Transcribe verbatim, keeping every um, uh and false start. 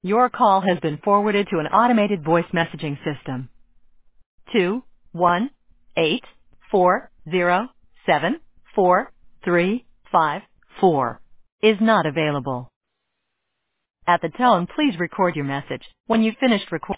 Your call has been forwarded to an automated voice messaging system. Two one eight four zero seven four three five four is not available. At the tone, please record your message. When you've finished recording,